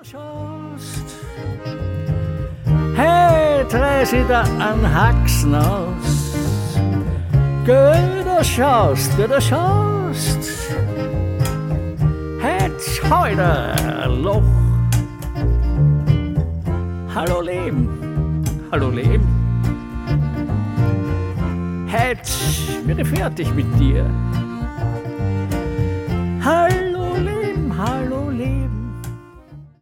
schaust, hey, dreh sie da an Haxen aus. Geh, du schaust, hey, schau da Loch. Hallo Leben, hey, bin ich fertig mit dir. Halt